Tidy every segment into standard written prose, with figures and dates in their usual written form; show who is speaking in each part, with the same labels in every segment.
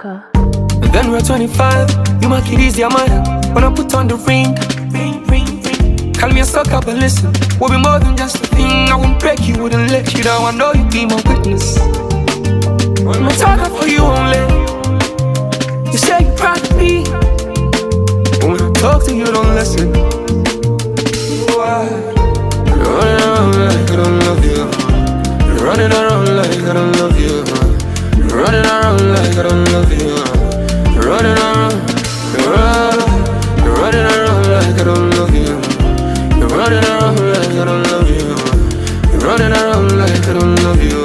Speaker 1: Walker.
Speaker 2: And then we're 25, you make it easy, I'm when I put on the ring. Call me a sucker, but listen, we'll be more than just a thing. I won't break you, wouldn't let you down. I know you be my witness. I'm talking for you only. You say you're proud of me, but when I talk to you, don't listen. Why? You're running around like I don't love you. You're running around like I don't love you. You're running around like I don't love you. You're running around, you're running around like I don't love you. You're running around like I don't love you. You're running around like I don't love you.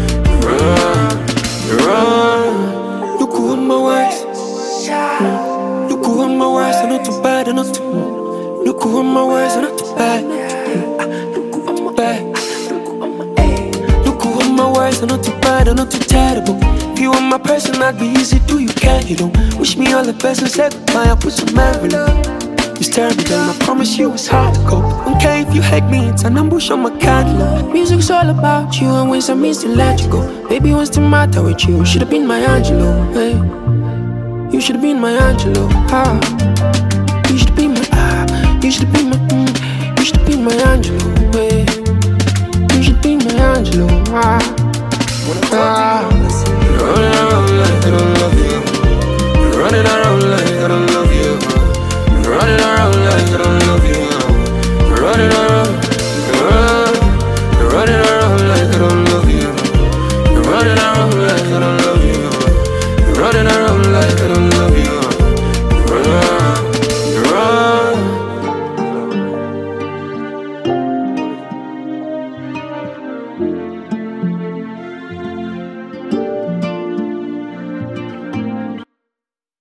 Speaker 2: Look who I'm my wise. Look who I'm my wise. I'm not too bad, I'm not too. Look who I'm my wise, I'm not too bad. Look who I'm bad. Look who I'm my wise, I'm not too bad, I'm not too terrible. If you were my person, I'd be easy. Do you care? You don't wish me all the best and say goodbye. I put some envelope. It's terrible, girl, I promise you it's hard to go. Don't care if you hate me, it's an ambush on my catalog. Music's all about you, and when some means to let you go. Baby, what's the matter with you? Should've been my Angelo, hey. You should've been my Angelo, ah.